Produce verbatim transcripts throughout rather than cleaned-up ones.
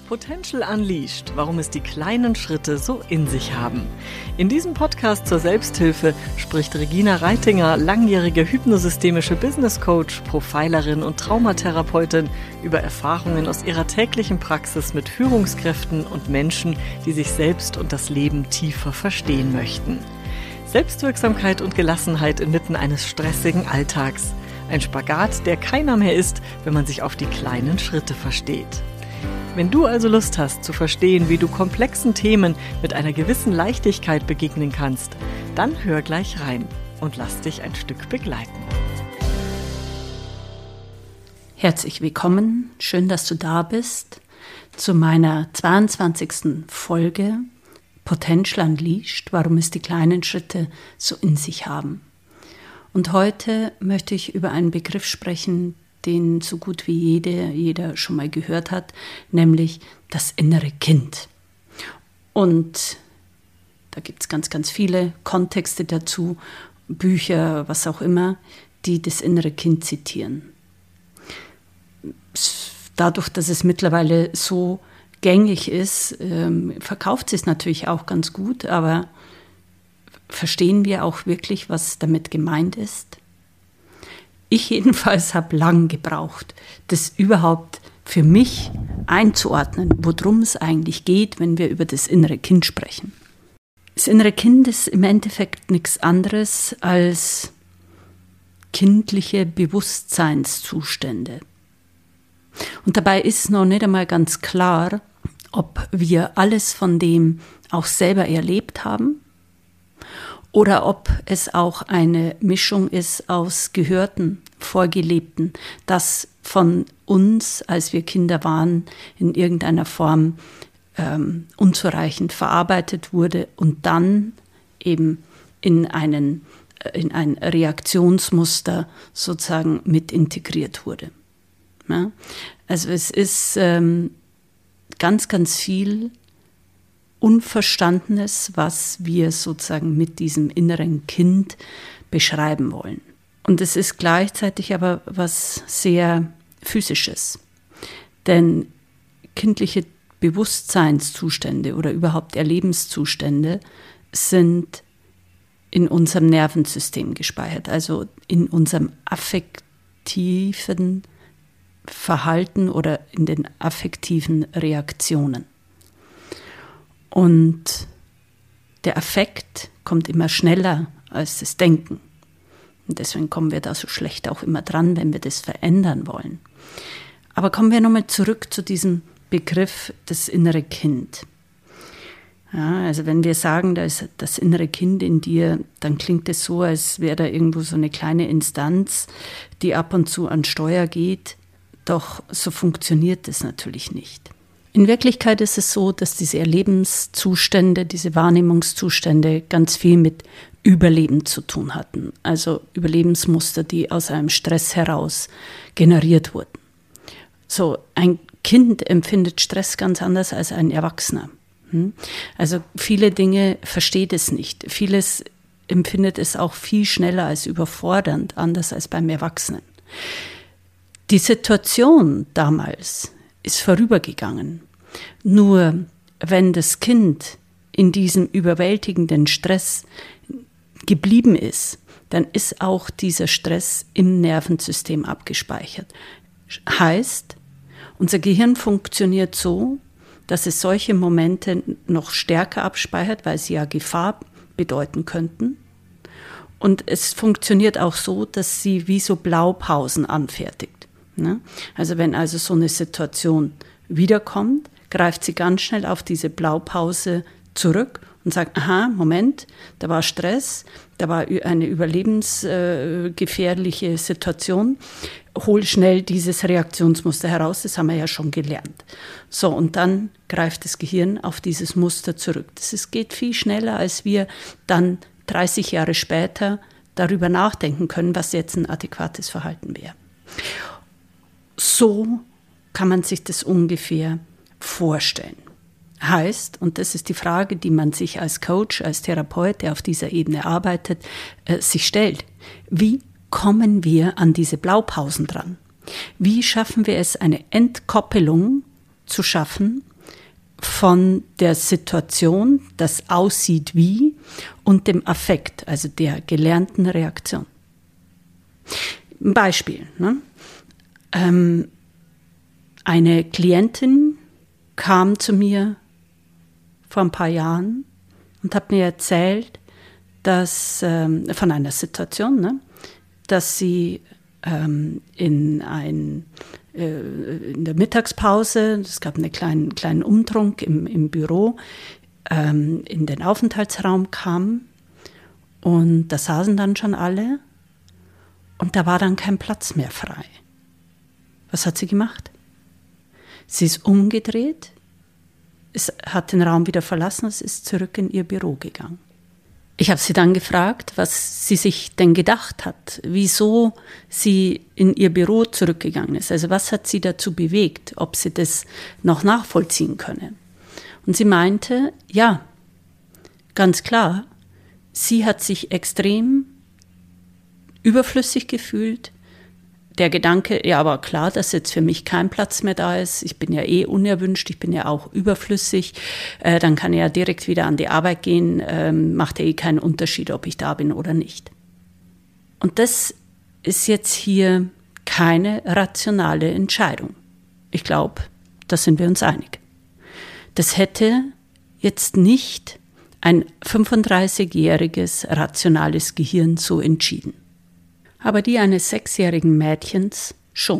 Potential Unleashed, warum es die kleinen Schritte so in sich haben. In diesem Podcast zur Selbsthilfe spricht Regina Reitinger, langjährige hypnosystemische Business Coach, Profilerin und Traumatherapeutin, über Erfahrungen aus ihrer täglichen Praxis mit Führungskräften und Menschen, die sich selbst und das Leben tiefer verstehen möchten. Selbstwirksamkeit und Gelassenheit inmitten eines stressigen Alltags. Ein Spagat, der keiner mehr ist, wenn man sich auf die kleinen Schritte versteht. Wenn du also Lust hast zu verstehen, wie du komplexen Themen mit einer gewissen Leichtigkeit begegnen kannst, dann hör gleich rein und lass dich ein Stück begleiten. Herzlich willkommen, schön, dass du da bist, zu meiner zweiundzwanzigsten Folge Potential Unleashed, warum es die kleinen Schritte so in sich haben. Und heute möchte ich über einen Begriff sprechen, den so gut wie jede, jeder schon mal gehört hat, nämlich das innere Kind. Und da gibt es ganz, ganz viele Kontexte dazu, Bücher, was auch immer, die das innere Kind zitieren. Dadurch, dass es mittlerweile so gängig ist, ähm, verkauft es natürlich auch ganz gut, aber verstehen wir auch wirklich, was damit gemeint ist? Ich jedenfalls habe lang gebraucht, das überhaupt für mich einzuordnen, worum es eigentlich geht, wenn wir über das innere Kind sprechen. Das innere Kind ist im Endeffekt nichts anderes als kindliche Bewusstseinszustände. Und dabei ist noch nicht einmal ganz klar, ob wir alles von dem auch selber erlebt haben oder ob es auch eine Mischung ist aus Gehörten, Vorgelebten, das von uns, als wir Kinder waren, in irgendeiner Form ähm, unzureichend verarbeitet wurde und dann eben in, einen, in ein Reaktionsmuster sozusagen mit integriert wurde. Ja? Also es ist ähm, ganz, ganz viel Unverstandenes, was wir sozusagen mit diesem inneren Kind beschreiben wollen. Und es ist gleichzeitig aber was sehr Physisches. Denn kindliche Bewusstseinszustände oder überhaupt Erlebenszustände sind in unserem Nervensystem gespeichert, also in unserem affektiven Verhalten oder in den affektiven Reaktionen. Und der Affekt kommt immer schneller als das Denken. Und deswegen kommen wir da so schlecht auch immer dran, wenn wir das verändern wollen. Aber kommen wir nochmal zurück zu diesem Begriff das innere Kind. Ja, also wenn wir sagen, da ist das innere Kind in dir, dann klingt es so, als wäre da irgendwo so eine kleine Instanz, die ab und zu an Steuer geht. Doch so funktioniert das natürlich nicht. In Wirklichkeit ist es so, dass diese Erlebenszustände, diese Wahrnehmungszustände ganz viel mit Überleben zu tun hatten. Also Überlebensmuster, die aus einem Stress heraus generiert wurden. So, ein Kind empfindet Stress ganz anders als ein Erwachsener. Also viele Dinge versteht es nicht. Vieles empfindet es auch viel schneller als überfordernd, anders als beim Erwachsenen. Die Situation damals ist vorübergegangen. Nur wenn das Kind in diesem überwältigenden Stress geblieben ist, dann ist auch dieser Stress im Nervensystem abgespeichert. Heißt, unser Gehirn funktioniert so, dass es solche Momente noch stärker abspeichert, weil sie ja Gefahr bedeuten könnten. Und es funktioniert auch so, dass sie wie so Blaupausen anfertigt. Also wenn also so eine Situation wiederkommt, greift sie ganz schnell auf diese Blaupause zurück und sagt, aha, Moment, da war Stress, da war eine überlebensgefährliche Situation, hol schnell dieses Reaktionsmuster heraus, das haben wir ja schon gelernt. So, und dann greift das Gehirn auf dieses Muster zurück. Das ist, geht viel schneller, als wir dann dreißig Jahre später darüber nachdenken können, was jetzt ein adäquates Verhalten wäre. So kann man sich das ungefähr vorstellen. Heißt, und das ist die Frage, die man sich als Coach, als Therapeut, der auf dieser Ebene arbeitet, äh, sich stellt. Wie kommen wir an diese Blaupausen dran? Wie schaffen wir es, eine Entkoppelung zu schaffen von der Situation, das aussieht wie, und dem Affekt, also der gelernten Reaktion. Ein Beispiel. Ne? Ähm, eine Klientin kam zu mir vor ein paar Jahren und hat mir erzählt, dass ähm, von einer Situation, ne, dass sie ähm, in ein in der Mittagspause, es gab einen kleinen, kleinen Umtrunk im, im Büro, ähm, in den Aufenthaltsraum kam und da saßen dann schon alle und da war dann kein Platz mehr frei. Was hat sie gemacht? Sie ist umgedreht, es hat den Raum wieder verlassen, es ist zurück in ihr Büro gegangen. Ich habe sie dann gefragt, was sie sich denn gedacht hat, wieso sie in ihr Büro zurückgegangen ist. Also was hat sie dazu bewegt, ob sie das noch nachvollziehen könne. Und sie meinte, ja, ganz klar, sie hat sich extrem überflüssig gefühlt. Der Gedanke, ja, aber klar, dass jetzt für mich kein Platz mehr da ist. Ich bin ja eh unerwünscht, ich bin ja auch überflüssig. Äh, dann kann ich ja direkt wieder an die Arbeit gehen. Ähm, macht ja eh keinen Unterschied, ob ich da bin oder nicht. Und das ist jetzt hier keine rationale Entscheidung. Ich glaube, da sind wir uns einig. Das hätte jetzt nicht ein fünfunddreißigjähriges rationales Gehirn so entschieden. Aber die eines sechsjährigen Mädchens schon.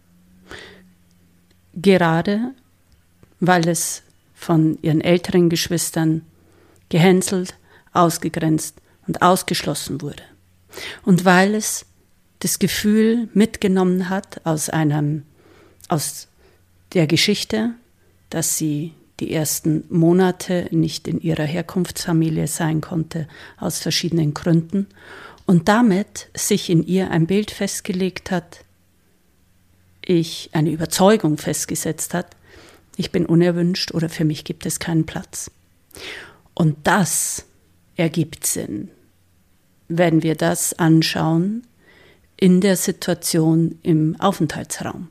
Gerade weil es von ihren älteren Geschwistern gehänselt, ausgegrenzt und ausgeschlossen wurde. Und weil es das Gefühl mitgenommen hat aus einem, aus der Geschichte, dass sie die ersten Monate nicht in ihrer Herkunftsfamilie sein konnte, aus verschiedenen Gründen, und damit sich in ihr ein Bild festgelegt hat, ich eine Überzeugung festgesetzt hat, ich bin unerwünscht oder für mich gibt es keinen Platz. Und das ergibt Sinn, wenn wir das anschauen in der Situation im Aufenthaltsraum.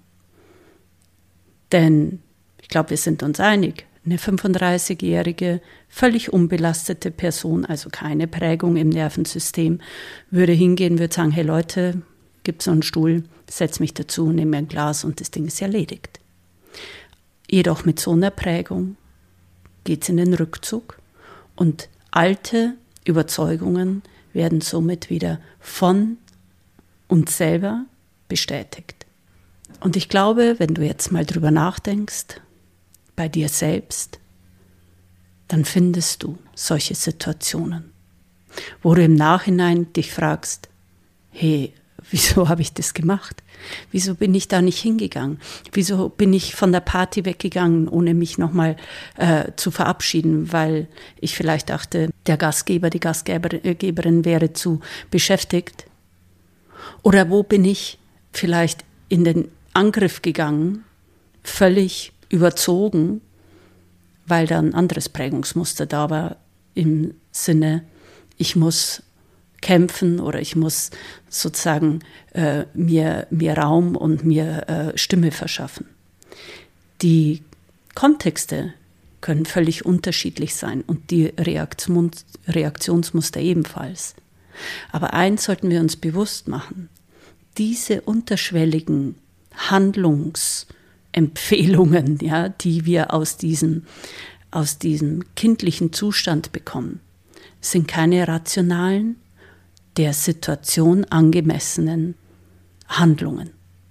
Denn ich glaube, wir sind uns einig, eine fünfunddreißigjährige, völlig unbelastete Person, also keine Prägung im Nervensystem, würde hingehen, würde sagen, hey Leute, gibt's so einen Stuhl, setz mich dazu, nimm mir ein Glas und das Ding ist erledigt. Jedoch mit so einer Prägung geht's in den Rückzug und alte Überzeugungen werden somit wieder von uns selber bestätigt. Und ich glaube, wenn du jetzt mal drüber nachdenkst, bei dir selbst, dann findest du solche Situationen, wo du im Nachhinein dich fragst, hey, wieso habe ich das gemacht? Wieso bin ich da nicht hingegangen? Wieso bin ich von der Party weggegangen, ohne mich nochmal äh, zu verabschieden, weil ich vielleicht dachte, der Gastgeber, die Gastgeberin wäre zu beschäftigt? Oder wo bin ich vielleicht in den Angriff gegangen, völlig überzogen, weil da ein anderes Prägungsmuster da war im Sinne, ich muss kämpfen oder ich muss sozusagen äh, mir, mir Raum und mir äh, Stimme verschaffen. Die Kontexte können völlig unterschiedlich sein und die Reaktion, Reaktionsmuster ebenfalls. Aber eins sollten wir uns bewusst machen, diese unterschwelligen Handlungs- Empfehlungen, ja, die wir aus diesem, aus diesem kindlichen Zustand bekommen, sind keine rationalen, der Situation angemessenen Handlungen.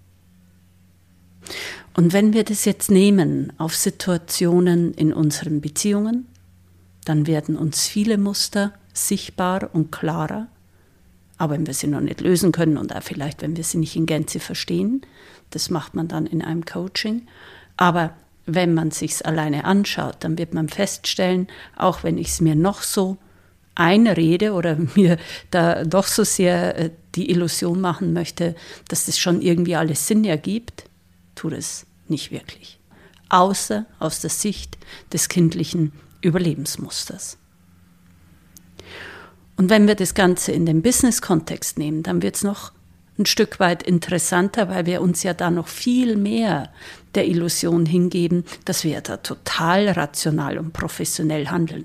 Und wenn wir das jetzt nehmen auf Situationen in unseren Beziehungen, dann werden uns viele Muster sichtbar und klarer. Aber wenn wir sie noch nicht lösen können und auch vielleicht, wenn wir sie nicht in Gänze verstehen, das macht man dann in einem Coaching. Aber wenn man sich's alleine anschaut, dann wird man feststellen, auch wenn ich es mir noch so einrede oder mir da doch so sehr die Illusion machen möchte, dass das schon irgendwie alles Sinn ergibt, tut es nicht wirklich. Außer aus der Sicht des kindlichen Überlebensmusters. Und wenn wir das Ganze in den Business-Kontext nehmen, dann wird es noch, ein Stück weit interessanter, weil wir uns ja da noch viel mehr der Illusion hingeben, dass wir da total rational und professionell handeln.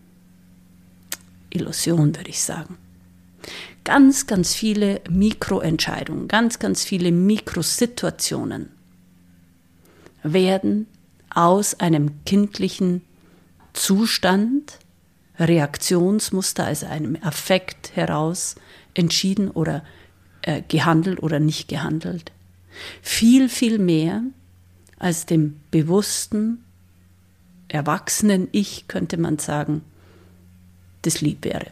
Illusion, würde ich sagen. Ganz, ganz viele Mikroentscheidungen, ganz, ganz viele Mikrosituationen werden aus einem kindlichen Zustand, Reaktionsmuster, also einem Affekt heraus entschieden oder äh, gehandelt oder nicht gehandelt. Viel, viel mehr als dem bewussten, erwachsenen Ich, könnte man sagen, das lieb wäre.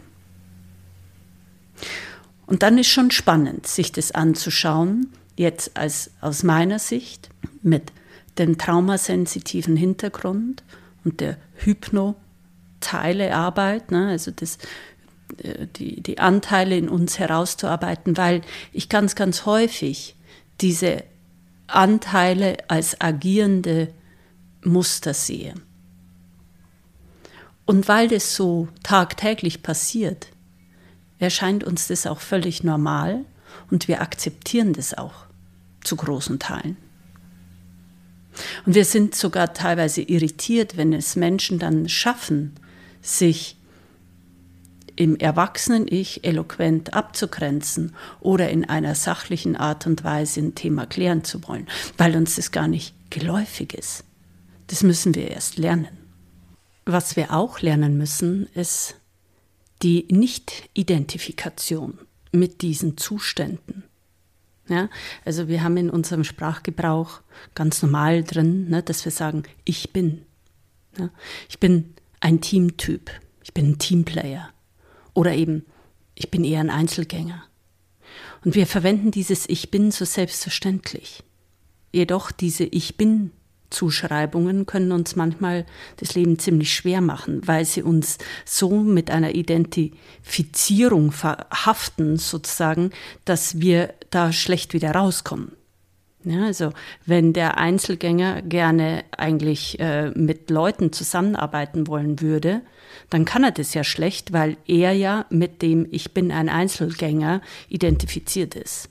Und dann ist schon spannend, sich das anzuschauen, jetzt als aus meiner Sicht mit dem traumasensitiven Hintergrund und der Hypno-Teile-Arbeit, ne, also das, die, die Anteile in uns herauszuarbeiten, weil ich ganz, ganz häufig diese Anteile als agierende Muster sehe. Und weil das so tagtäglich passiert, erscheint uns das auch völlig normal und wir akzeptieren das auch zu großen Teilen. Und wir sind sogar teilweise irritiert, wenn es Menschen dann schaffen, sich im Erwachsenen-Ich eloquent abzugrenzen oder in einer sachlichen Art und Weise ein Thema klären zu wollen, weil uns das gar nicht geläufig ist. Das müssen wir erst lernen. Was wir auch lernen müssen, ist die Nicht-Identifikation mit diesen Zuständen. Ja, also wir haben in unserem Sprachgebrauch ganz normal drin, ne, dass wir sagen, ich bin. Ja, ich bin ein Teamtyp, ich bin ein Teamplayer oder eben, ich bin eher ein Einzelgänger. Und wir verwenden dieses Ich bin so selbstverständlich. Jedoch diese Ich bin Zuschreibungen können uns manchmal das Leben ziemlich schwer machen, weil sie uns so mit einer Identifizierung verhaften, sozusagen, dass wir da schlecht wieder rauskommen. Ja, also wenn der Einzelgänger gerne eigentlich äh, mit Leuten zusammenarbeiten wollen würde, dann kann er das ja schlecht, weil er ja mit dem Ich bin ein Einzelgänger identifiziert ist.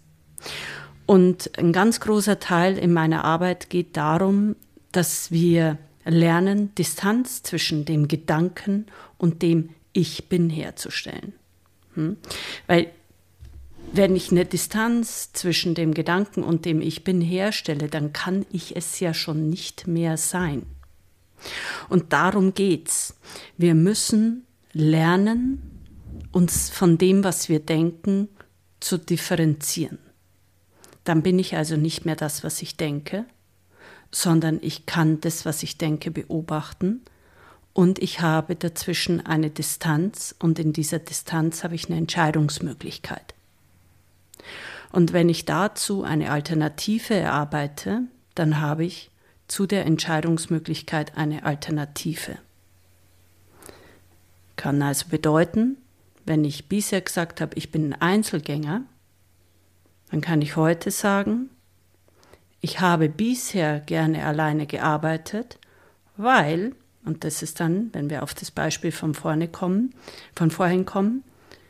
Und ein ganz großer Teil in meiner Arbeit geht darum, dass wir lernen, Distanz zwischen dem Gedanken und dem Ich bin herzustellen. Hm? Weil wenn ich eine Distanz zwischen dem Gedanken und dem Ich bin herstelle, dann kann ich es ja schon nicht mehr sein. Und darum geht's. Wir müssen lernen, uns von dem, was wir denken, zu differenzieren. Dann bin ich also nicht mehr das, was ich denke, sondern ich kann das, was ich denke, beobachten und ich habe dazwischen eine Distanz und in dieser Distanz habe ich eine Entscheidungsmöglichkeit. Und wenn ich dazu eine Alternative erarbeite, dann habe ich zu der Entscheidungsmöglichkeit eine Alternative. Kann also bedeuten, wenn ich bisher gesagt habe, ich bin ein Einzelgänger, dann kann ich heute sagen, ich habe bisher gerne alleine gearbeitet, weil, und das ist dann, wenn wir auf das Beispiel von vorne kommen, von vorhin kommen,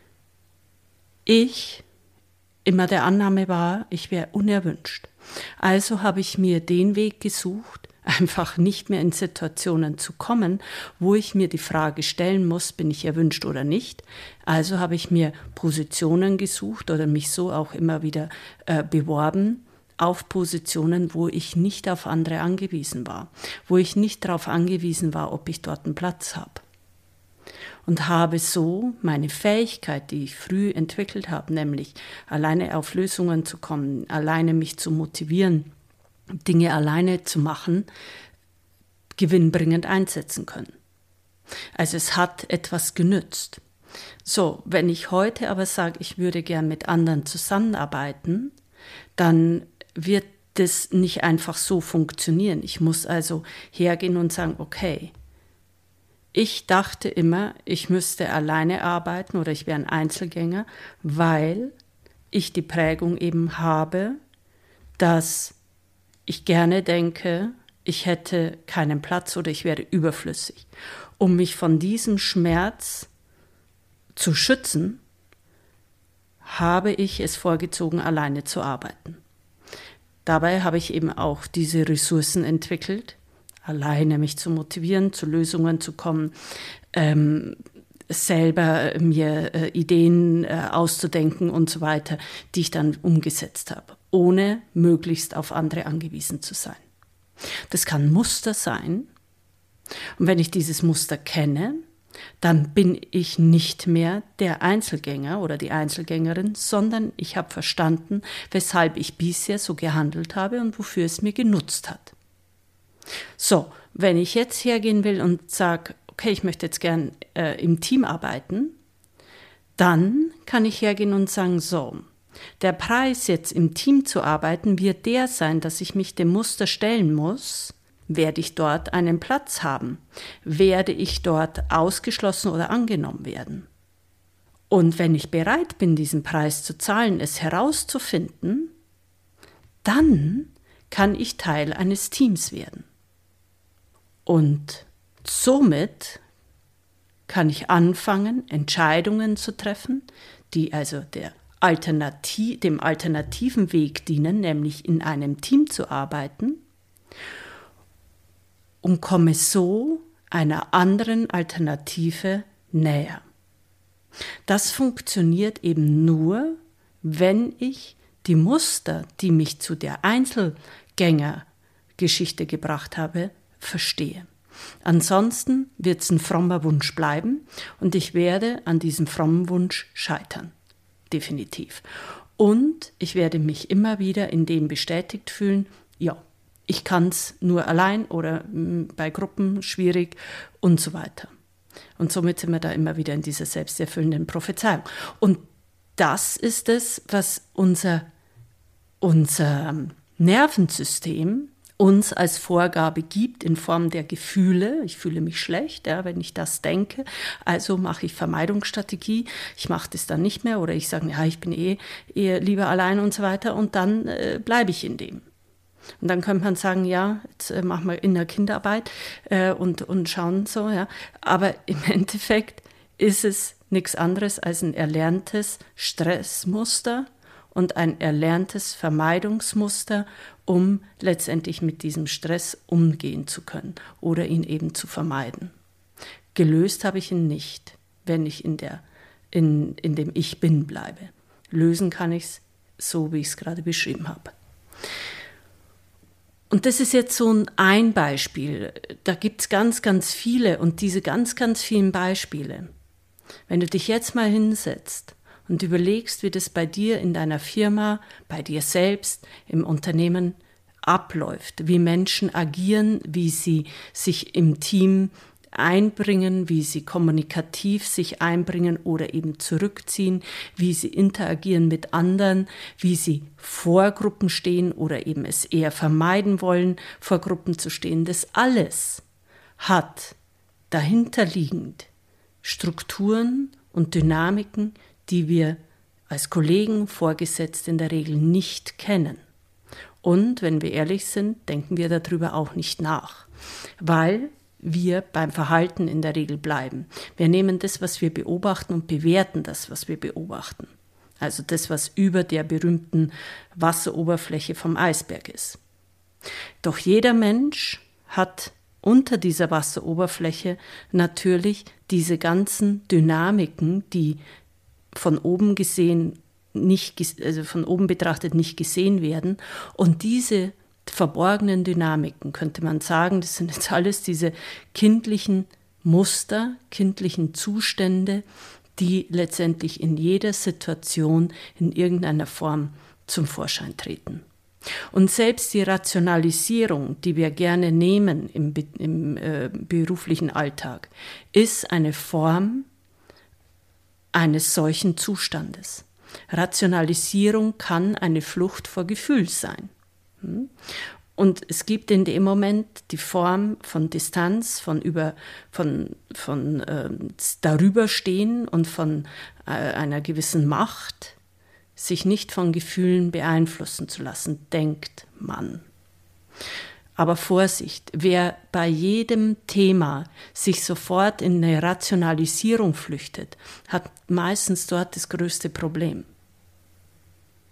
ich immer der Annahme war, ich wäre unerwünscht. Also habe ich mir den Weg gesucht, einfach nicht mehr in Situationen zu kommen, wo ich mir die Frage stellen muss, bin ich erwünscht oder nicht. Also habe ich mir Positionen gesucht oder mich so auch immer wieder äh, beworben, auf Positionen, wo ich nicht auf andere angewiesen war, wo ich nicht darauf angewiesen war, ob ich dort einen Platz habe. Und habe so meine Fähigkeit, die ich früh entwickelt habe, nämlich alleine auf Lösungen zu kommen, alleine mich zu motivieren, Dinge alleine zu machen, gewinnbringend einsetzen können. Also es hat etwas genützt. So, wenn ich heute aber sage, ich würde gern mit anderen zusammenarbeiten, dann wird das nicht einfach so funktionieren. Ich muss also hergehen und sagen, okay, ich dachte immer, ich müsste alleine arbeiten oder ich wäre ein Einzelgänger, weil ich die Prägung eben habe, dass ich gerne denke, ich hätte keinen Platz oder ich wäre überflüssig. Um mich von diesem Schmerz zu schützen, habe ich es vorgezogen, alleine zu arbeiten. Dabei habe ich eben auch diese Ressourcen entwickelt, alleine mich zu motivieren, zu Lösungen zu kommen, ähm, selber mir äh, Ideen äh, auszudenken und so weiter, die ich dann umgesetzt habe, ohne möglichst auf andere angewiesen zu sein. Das kann ein Muster sein. Und wenn ich dieses Muster kenne, dann bin ich nicht mehr der Einzelgänger oder die Einzelgängerin, sondern ich habe verstanden, weshalb ich bisher so gehandelt habe und wofür es mir genutzt hat. So, wenn ich jetzt hergehen will und sage, okay, ich möchte jetzt gern äh, im Team arbeiten, dann kann ich hergehen und sagen, so, der Preis jetzt im Team zu arbeiten wird der sein, dass ich mich dem Muster stellen muss. Werde ich dort einen Platz haben? Werde ich dort ausgeschlossen oder angenommen werden? Und wenn ich bereit bin, diesen Preis zu zahlen, es herauszufinden, dann kann ich Teil eines Teams werden. Und somit kann ich anfangen, Entscheidungen zu treffen, die also der Alternativ, dem alternativen Weg dienen, nämlich in einem Team zu arbeiten, und komme so einer anderen Alternative näher. Das funktioniert eben nur, wenn ich die Muster, die mich zu der Einzelgängergeschichte gebracht habe, verstehe. Ansonsten wird es ein frommer Wunsch bleiben und ich werde an diesem frommen Wunsch scheitern. Definitiv. Und ich werde mich immer wieder in dem bestätigt fühlen, ja, ich kann es nur allein oder bei Gruppen schwierig und so weiter. Und somit sind wir da immer wieder in dieser selbsterfüllenden Prophezeiung. Und das ist es, was unser, unser Nervensystem uns als Vorgabe gibt in Form der Gefühle. Ich fühle mich schlecht, ja, wenn ich das denke. Also mache ich Vermeidungsstrategie. Ich mache das dann nicht mehr oder ich sage, ja, ich bin eh, eh lieber allein und so weiter. Und dann äh, bleibe ich in dem. Und dann könnte man sagen, ja, jetzt äh, machen wir in der Kinderarbeit äh, und, und schauen so, ja. Aber im Endeffekt ist es nichts anderes als ein erlerntes Stressmuster und ein erlerntes Vermeidungsmuster, um letztendlich mit diesem Stress umgehen zu können oder ihn eben zu vermeiden. Gelöst habe ich ihn nicht, wenn ich in, der, in, in dem Ich Bin bleibe. Lösen kann ich es so, wie ich es gerade beschrieben habe. Und das ist jetzt so ein Beispiel. Da gibt es ganz, ganz viele und diese ganz, ganz vielen Beispiele. Wenn du dich jetzt mal hinsetzt und überlegst, wie das bei dir in deiner Firma, bei dir selbst, im Unternehmen abläuft, wie Menschen agieren, wie sie sich im Team einbringen, wie sie kommunikativ sich einbringen oder eben zurückziehen, wie sie interagieren mit anderen, wie sie vor Gruppen stehen oder eben es eher vermeiden wollen, vor Gruppen zu stehen. Das alles hat dahinterliegend Strukturen und Dynamiken, die wir als Kollegen, Vorgesetzte in der Regel nicht kennen. Und wenn wir ehrlich sind, denken wir darüber auch nicht nach, weil wir beim Verhalten in der Regel bleiben. Wir nehmen das, was wir beobachten und bewerten das, was wir beobachten. Also das, was über der berühmten Wasseroberfläche vom Eisberg ist. Doch jeder Mensch hat unter dieser Wasseroberfläche natürlich diese ganzen Dynamiken, die von oben gesehen nicht, also von oben betrachtet nicht gesehen werden. Und diese verborgenen Dynamiken, könnte man sagen, das sind jetzt alles diese kindlichen Muster, kindlichen Zustände, die letztendlich in jeder Situation in irgendeiner Form zum Vorschein treten. Und selbst die Rationalisierung, die wir gerne nehmen im, im äh, beruflichen Alltag, ist eine Form eines solchen Zustandes. Rationalisierung kann eine Flucht vor Gefühl sein. Und es gibt in dem Moment die Form von Distanz, von, über, von, von äh, darüberstehen und von äh, einer gewissen Macht, sich nicht von Gefühlen beeinflussen zu lassen, denkt man. Aber Vorsicht, wer bei jedem Thema sich sofort in eine Rationalisierung flüchtet, hat meistens dort das größte Problem.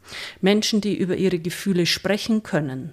Menschen, die über ihre Gefühle sprechen können,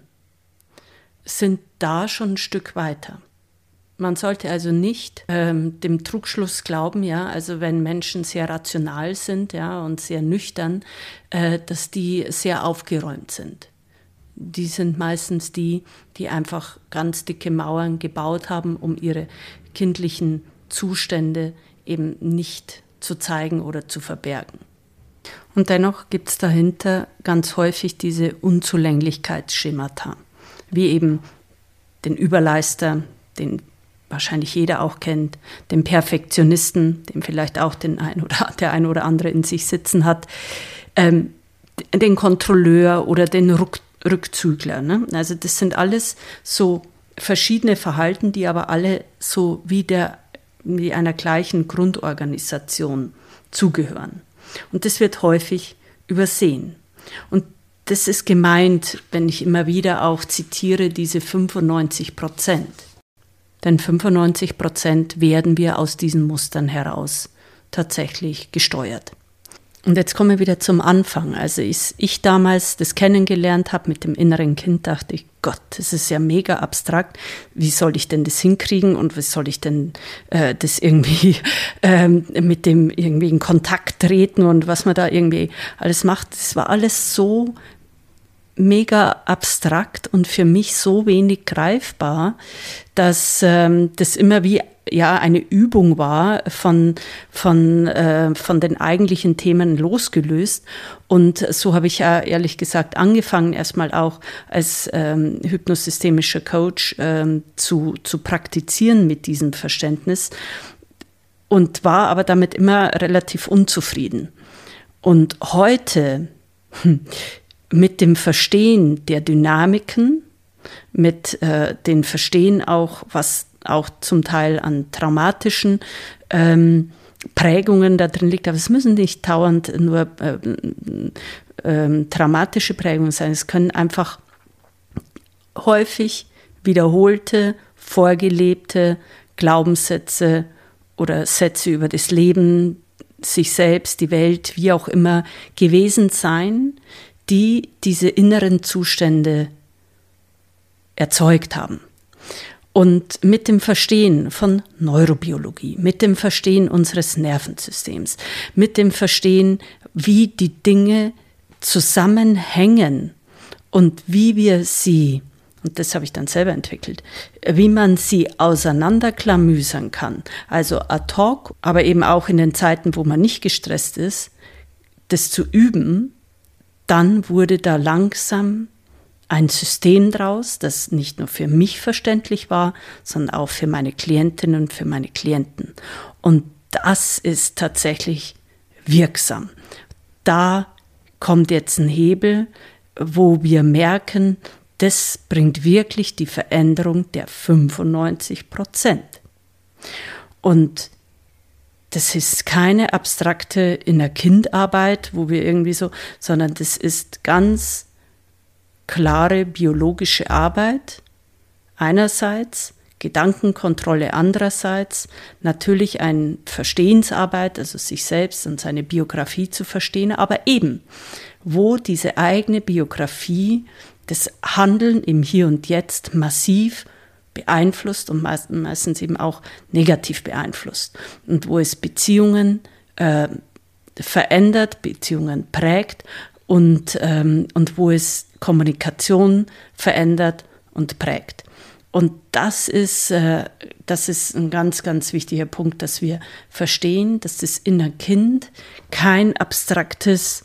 sind da schon ein Stück weiter. Man sollte also nicht ähm, dem Trugschluss glauben, ja, also wenn Menschen sehr rational sind, ja, und sehr nüchtern, äh, dass die sehr aufgeräumt sind. Die sind meistens die, die einfach ganz dicke Mauern gebaut haben, um ihre kindlichen Zustände eben nicht zu zeigen oder zu verbergen. Und dennoch gibt es dahinter ganz häufig diese Unzulänglichkeitsschemata, wie eben den Überleister, den wahrscheinlich jeder auch kennt, den Perfektionisten, den vielleicht auch den ein oder, der ein oder andere in sich sitzen hat, ähm, den Kontrolleur oder den Ruck, Rückzügler. Ne? Also das sind alles so verschiedene Verhalten, die aber alle so wie, der, wie einer gleichen Grundorganisation zugehören. Und das wird häufig übersehen. Und das ist gemeint, wenn ich immer wieder auch zitiere, diese fünfundneunzig Prozent. Denn fünfundneunzig Prozent werden wir aus diesen Mustern heraus tatsächlich gesteuert. Und jetzt kommen wir wieder zum Anfang. Also ich, ich damals das kennengelernt habe mit dem inneren Kind, dachte ich, Gott, das ist ja mega abstrakt. Wie soll ich denn das hinkriegen und wie soll ich denn äh, das irgendwie ähm, mit dem irgendwie in Kontakt treten und was man da irgendwie alles macht. Das war alles so mega abstrakt und für mich so wenig greifbar, dass ähm, das immer wie ja eine Übung war von von äh, von den eigentlichen Themen losgelöst. Und so habe ich ja ehrlich gesagt angefangen, erstmal auch als ähm, hypnosystemischer Coach ähm, zu zu praktizieren mit diesem Verständnis und war aber damit immer relativ unzufrieden. Und heute hm, mit dem Verstehen der Dynamiken, mit äh, dem Verstehen auch, was auch zum Teil an traumatischen ähm, Prägungen da drin liegt. Aber es müssen nicht dauernd nur äh, äh, traumatische Prägungen sein. Es können einfach häufig wiederholte, vorgelebte Glaubenssätze oder Sätze über das Leben, sich selbst, die Welt, wie auch immer gewesen sein, die diese inneren Zustände erzeugt haben. Und mit dem Verstehen von Neurobiologie, mit dem Verstehen unseres Nervensystems, mit dem Verstehen, wie die Dinge zusammenhängen und wie wir sie, und das habe ich dann selber entwickelt, wie man sie auseinanderklamüsern kann, also ad hoc, aber eben auch in den Zeiten, wo man nicht gestresst ist, das zu üben, dann wurde da langsam ein System draus, das nicht nur für mich verständlich war, sondern auch für meine Klientinnen und für meine Klienten. Und das ist tatsächlich wirksam. Da kommt jetzt ein Hebel, wo wir merken, das bringt wirklich die Veränderung der fünfundneunzig Prozent. Und das ist keine abstrakte Inner-Kind-Arbeit, wo wir irgendwie so, sondern das ist ganz klare biologische Arbeit einerseits, Gedankenkontrolle andererseits, natürlich eine Verstehensarbeit, also sich selbst und seine Biografie zu verstehen, aber eben, wo diese eigene Biografie das Handeln im Hier und Jetzt massiv beeinflusst und meistens eben auch negativ beeinflusst und wo es Beziehungen äh, verändert, Beziehungen prägt und, ähm, und wo es Kommunikation verändert und prägt. Und das ist, äh, das ist ein ganz, ganz wichtiger Punkt, dass wir verstehen, dass das innere Kind kein abstraktes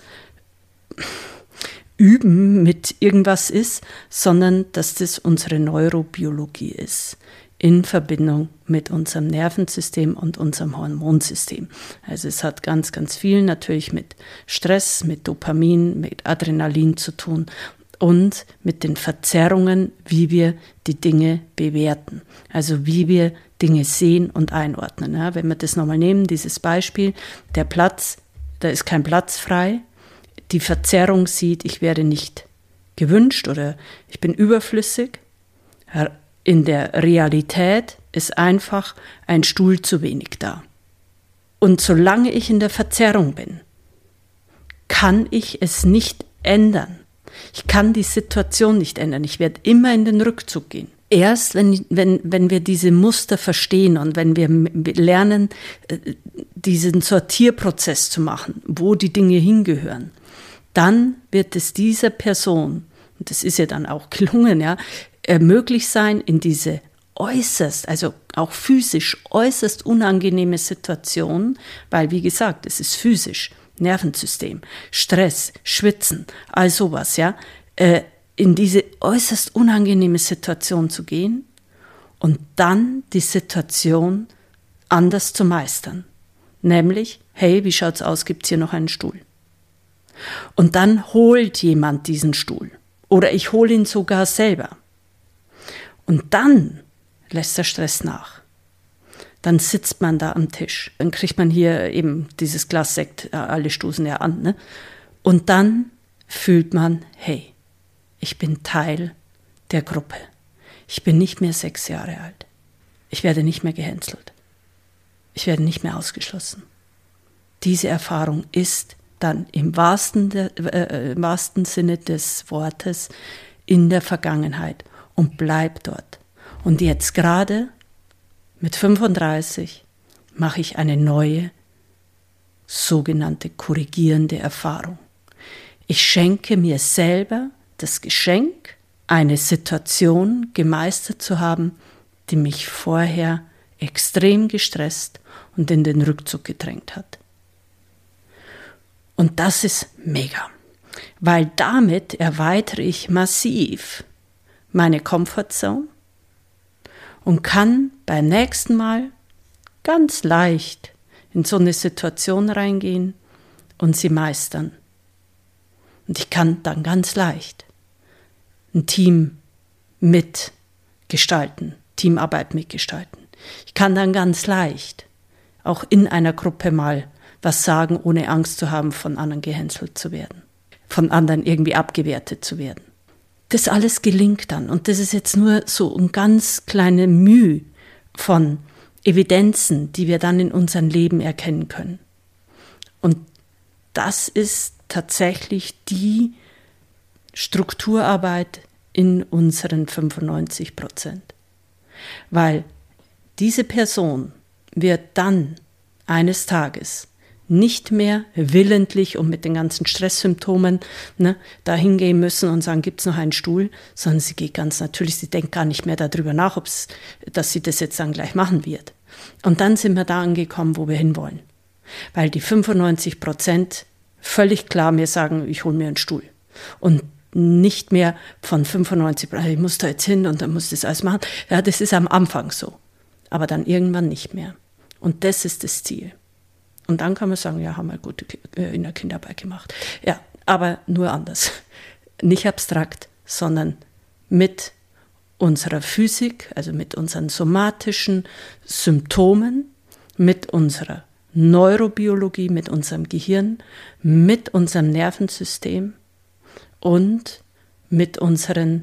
Üben mit irgendwas ist, sondern dass das unsere Neurobiologie ist, in Verbindung mit unserem Nervensystem und unserem Hormonsystem. Also es hat ganz, ganz viel natürlich mit Stress, mit Dopamin, mit Adrenalin zu tun und mit den Verzerrungen, wie wir die Dinge bewerten. Also wie wir Dinge sehen und einordnen. Ja, wenn wir das nochmal nehmen, dieses Beispiel, der Platz, da ist kein Platz frei. Die Verzerrung sieht, ich werde nicht gewünscht oder ich bin überflüssig. In der Realität ist einfach ein Stuhl zu wenig da. Und solange ich in der Verzerrung bin, kann ich es nicht ändern. Ich kann die Situation nicht ändern. Ich werde immer in den Rückzug gehen. Erst wenn, wenn, wenn wir diese Muster verstehen und wenn wir lernen, diesen Sortierprozess zu machen, wo die Dinge hingehören, dann wird es dieser Person, und das ist ja dann auch gelungen, ja, möglich sein, in diese äußerst, also auch physisch äußerst unangenehme Situation, weil wie gesagt, es ist physisch, Nervensystem, Stress, Schwitzen, all sowas, ja, äh, in diese äußerst unangenehme Situation zu gehen und dann die Situation anders zu meistern. Nämlich, hey, wie schaut's aus, gibt's hier noch einen Stuhl? Und dann holt jemand diesen Stuhl. Oder ich hole ihn sogar selber. Und dann lässt der Stress nach. Dann sitzt man da am Tisch. Dann kriegt man hier eben dieses Glas Sekt, alle stoßen ja an, ne? Und dann fühlt man, hey, ich bin Teil der Gruppe. Ich bin nicht mehr sechs Jahre alt. Ich werde nicht mehr gehänselt. Ich werde nicht mehr ausgeschlossen. Diese Erfahrung ist dann im wahrsten, äh, im wahrsten Sinne des Wortes in der Vergangenheit und bleibt dort. Und jetzt gerade mit fünfunddreißig mache ich eine neue, sogenannte korrigierende Erfahrung. Ich schenke mir selber das Geschenk, eine Situation gemeistert zu haben, die mich vorher extrem gestresst und in den Rückzug gedrängt hat. Und das ist mega, weil damit erweitere ich massiv meine Comfortzone und kann beim nächsten Mal ganz leicht in so eine Situation reingehen und sie meistern. Und ich kann dann ganz leicht ein Team mitgestalten, Teamarbeit mitgestalten. Ich kann dann ganz leicht auch in einer Gruppe mal was sagen, ohne Angst zu haben, von anderen gehänselt zu werden, von anderen irgendwie abgewertet zu werden. Das alles gelingt dann. Und das ist jetzt nur so eine ganz kleine Mühe von Evidenzen, die wir dann in unserem Leben erkennen können. Und das ist tatsächlich die Strukturarbeit in unseren fünfundneunzig Prozent. Weil diese Person wird dann eines Tages nicht mehr willentlich und mit den ganzen Stresssymptomen ne, da hingehen müssen und sagen, gibt es noch einen Stuhl, sondern sie geht ganz natürlich, sie denkt gar nicht mehr darüber nach, ob's, dass sie das jetzt dann gleich machen wird. Und dann sind wir da angekommen, wo wir hinwollen. Weil die fünfundneunzig Prozent völlig klar mir sagen, ich hole mir einen Stuhl. Und nicht mehr von fünfundneunzig Prozent, ich muss da jetzt hin und dann muss das alles machen. Ja, das ist am Anfang so. Aber dann irgendwann nicht mehr. Und das ist das Ziel. Und dann kann man sagen, ja, haben wir gut in der Kinderarbeit gemacht. Ja, aber nur anders. Nicht abstrakt, sondern mit unserer Physik, also mit unseren somatischen Symptomen, mit unserer Neurobiologie, mit unserem Gehirn, mit unserem Nervensystem und mit unseren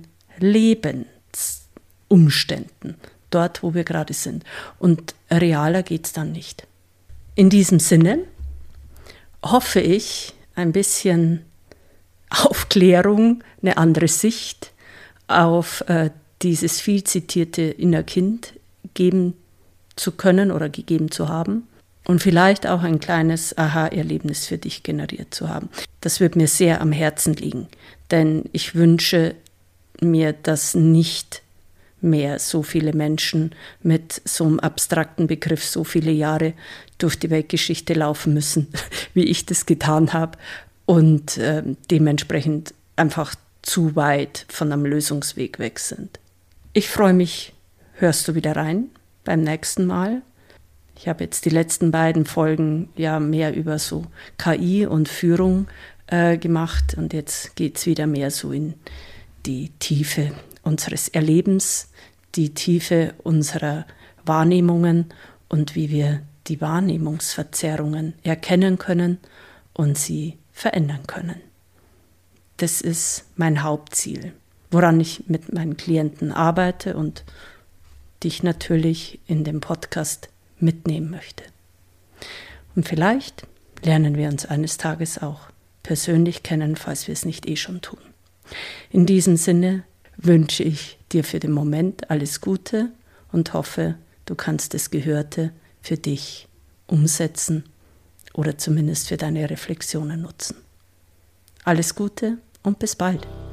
Lebensumständen, dort, wo wir gerade sind. Und realer geht es dann nicht. In diesem Sinne hoffe ich, ein bisschen Aufklärung, eine andere Sicht auf äh, dieses viel zitierte Innerkind geben zu können oder gegeben zu haben und vielleicht auch ein kleines Aha-Erlebnis für dich generiert zu haben. Das wird mir sehr am Herzen liegen, denn ich wünsche mir, dass nicht mehr so viele Menschen mit so einem abstrakten Begriff so viele Jahre durch die Weltgeschichte laufen müssen, wie ich das getan habe und äh, dementsprechend einfach zu weit von einem Lösungsweg weg sind. Ich freue mich, hörst du wieder rein beim nächsten Mal. Ich habe jetzt die letzten beiden Folgen ja mehr über so K I und Führung äh, gemacht und jetzt geht es wieder mehr so in die Tiefe unseres Erlebens, die Tiefe unserer Wahrnehmungen und wie wir die Wahrnehmungsverzerrungen erkennen können und sie verändern können. Das ist mein Hauptziel, woran ich mit meinen Klienten arbeite und dich natürlich in dem Podcast mitnehmen möchte. Und vielleicht lernen wir uns eines Tages auch persönlich kennen, falls wir es nicht eh schon tun. In diesem Sinne wünsche ich dir für den Moment alles Gute und hoffe, du kannst das Gehörte für dich umsetzen oder zumindest für deine Reflexionen nutzen. Alles Gute und bis bald.